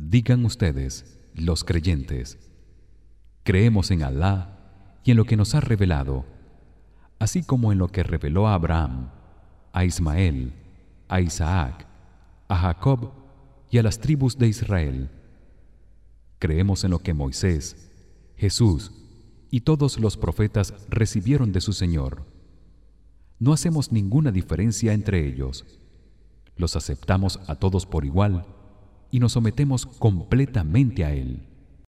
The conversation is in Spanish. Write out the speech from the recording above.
Digan ustedes, los creyentes: creemos en Alá y en lo que nos ha revelado, así como en lo que reveló a Abraham, a Ismael, a Isaac, a Jacob y a las tribus de Israel. Creemos en lo que Moisés, Jesús y todos los profetas recibieron de su Señor. No hacemos ninguna diferencia entre ellos. Los aceptamos a todos por igual y nos sometemos completamente a él.